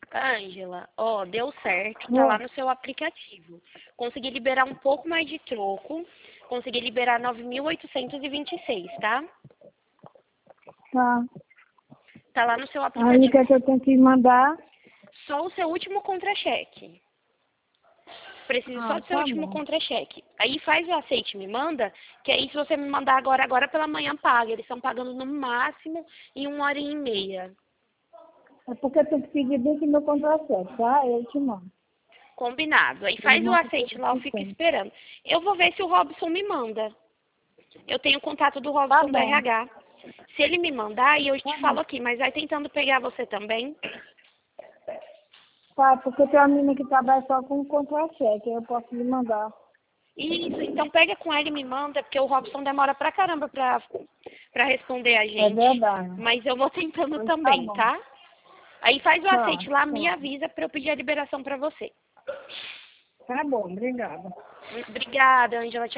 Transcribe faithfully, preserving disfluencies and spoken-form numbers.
Ângela, ó, deu certo, tá lá no seu aplicativo. Consegui liberar um pouco mais de troco, consegui liberar nove mil oitocentos e vinte e seis, tá? Tá. Tá lá no seu Aí aplicativo. o que é que eu tenho que mandar? Só o seu último contra-cheque. Preciso só Ah, do seu tá último bom. contra-cheque. Aí faz o aceite e me manda, que aí se você me mandar agora, agora pela manhã paga. Eles estão pagando no máximo em uma hora e meia. É porque eu tenho que pedir bem que meu contra-cheque, tá? Eu te mando. Combinado. Aí Ele faz o manda aceite tudo lá, eu que fico tem. esperando. Eu vou ver se o Robson me manda. Eu tenho o contato do Tá Robson do bom. R H. Se ele me mandar, aí eu Tá te bom. falo aqui, mas vai tentando pegar você também. Tá, porque tem uma menina que trabalha só com contra-cheque, aí eu posso lhe mandar. Isso, então pega com ele e me manda, porque o Robson demora pra caramba pra, pra responder a É gente. verdade. Mas eu vou tentando Pois tá também, bom. tá? Aí faz o Tá, aceite lá, me tá. avisa pra eu pedir a liberação pra você. Tá bom, obrigada. Obrigada, Ângela. Tchau.